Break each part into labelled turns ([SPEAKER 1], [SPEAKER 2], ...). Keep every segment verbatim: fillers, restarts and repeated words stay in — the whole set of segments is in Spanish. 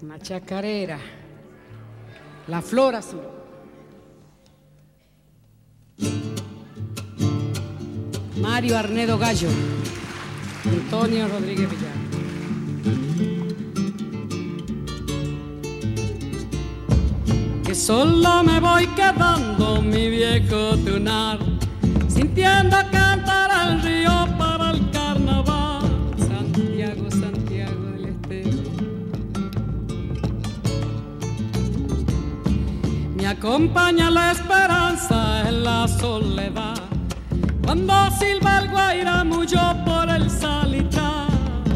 [SPEAKER 1] Una chacarera, La Flor Azul. Mario Arnedo Gallo, Antonio Rodríguez Villar. Que solo me voy quedando, mi viejo tunar, sintiendo cantar al río para el carnaval. Santiago, Santiago del Estero. Me acompaña la esperanza en la soledad, cuando silba el guairamullo por el salitral.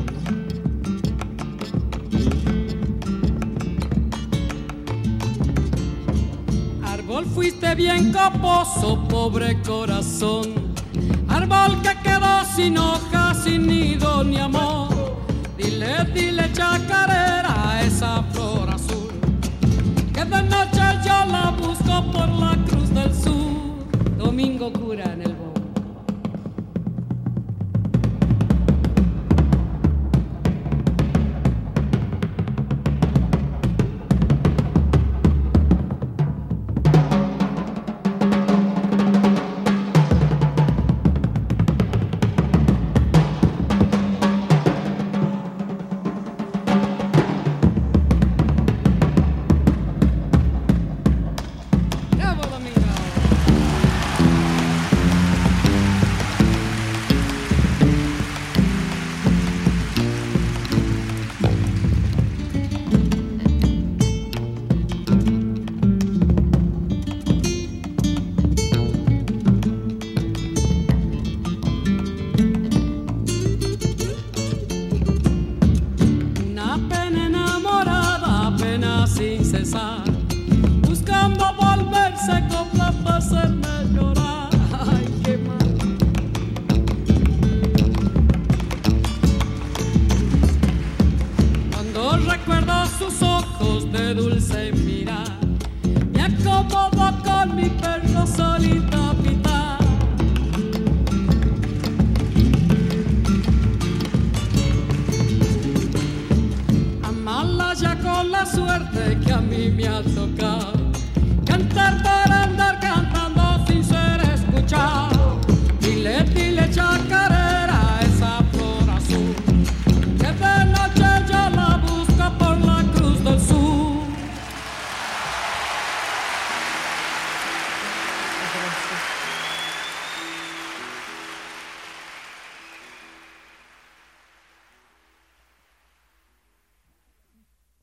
[SPEAKER 1] Árbol fuiste bien coposo, pobre corazón, árbol que quedó sin hojas, sin nido ni amor. Dile, dile chacarera a esa flor azul, que de noche yo la busco por la Cruz del Sur. Domingo Cura en el Bo. Buscando volverse copla para hacerme llorar. Ay, qué mal. Cuando recuerdo sus ojos de dulce mirar, me acomodo con mi perro solito a pitar. Amarla ya con la suerte que a mí me ha tocado, cantar para andar cantando sin ser escuchado. Dile, dile chacarera a esa flor azul, que de noche yo la busco por la Cruz del Sur. Gracias.